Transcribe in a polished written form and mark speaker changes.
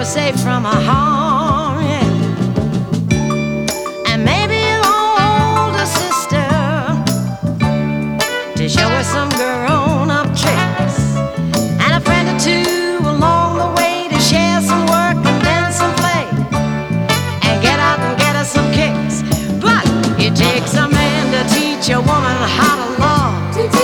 Speaker 1: her safe from a harm, yeah. And maybe an older sister to show her some girl